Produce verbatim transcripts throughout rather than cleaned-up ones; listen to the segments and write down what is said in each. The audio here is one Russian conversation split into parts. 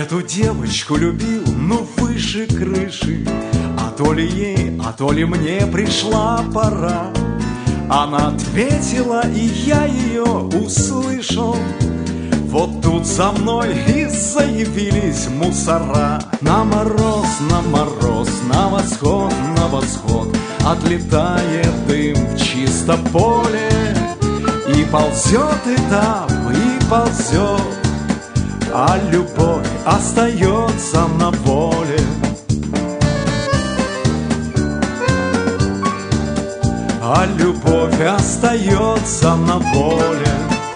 эту девочку любил, ну выше крыши. А то ли ей, а то ли мне пришла пора. Она ответила, и я ее услышал. Вот тут за мной и заявились мусора. На мороз, на мороз, на восход, на восход отлетает дым в чисто поле. И ползет этап, и ползет, а любовь остается на воле. А любовь остается на воле.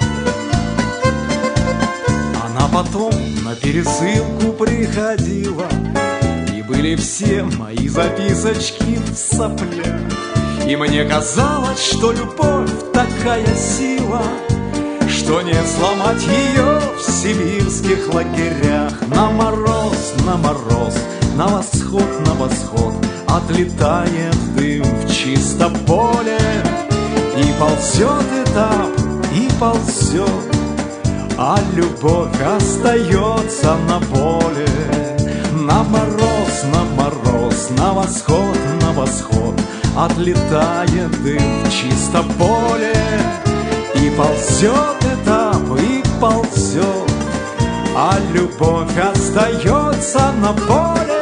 Она потом на пересылку приходила, и были все мои записочки в соплях. И мне казалось, что любовь такая сила, что не сломать ее в сибирских лагерях. На мороз, на мороз, на восход, на восход отлетает дым в чисто поле. И ползет этап, и ползет, а любовь остается на воле. На мороз, на мороз, на восход, на восход отлетает дым в чисто поле. И ползет этап, и ползет, а любовь остается на поле.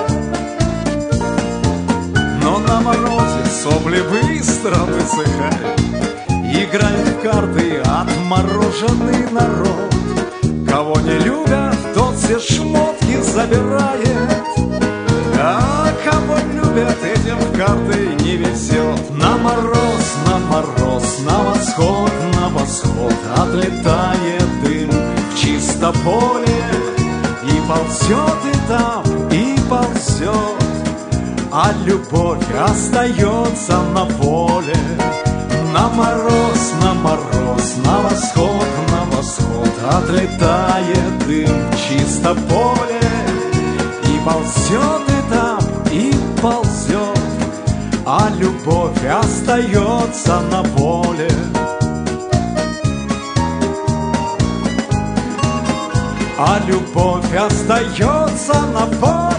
Но на морозе сопли быстро высыхают, играет в карты отмороженный народ. Кого не любят, тот все шмотки забирает, а кого любят, этим в карты не везет. На мороз, на мороз, на восход, на восход отлетает дым в чисто поле. И ползет этап, и ползет, а любовь остается на воле. На мороз, на мороз, на восход, на восход отлетает дым в чисто поле. И ползет этап, и ползет, а любовь остается на воле. А любовь остается на воле.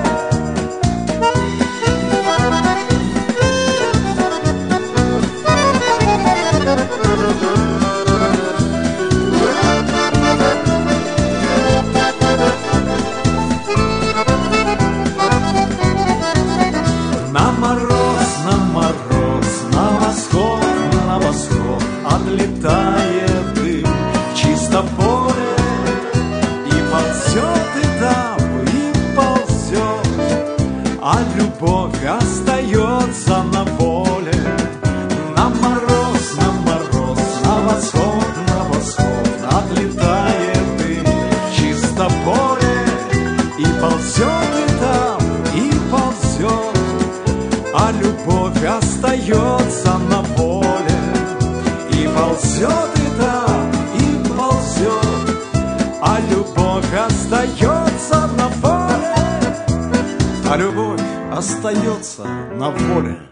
На мороз, на мороз, на восход, на восход отлетает дым в чисто поле. И ползет этап, и ползет, а любовь остается на воле. На мороз, на мороз, на восход, на восход отлетает дым в чисто поле. И ползет этап, и ползет, а любовь остается на воле. И ползет этап, и ползет, а любовь остается на воле. А любовь остается на воле.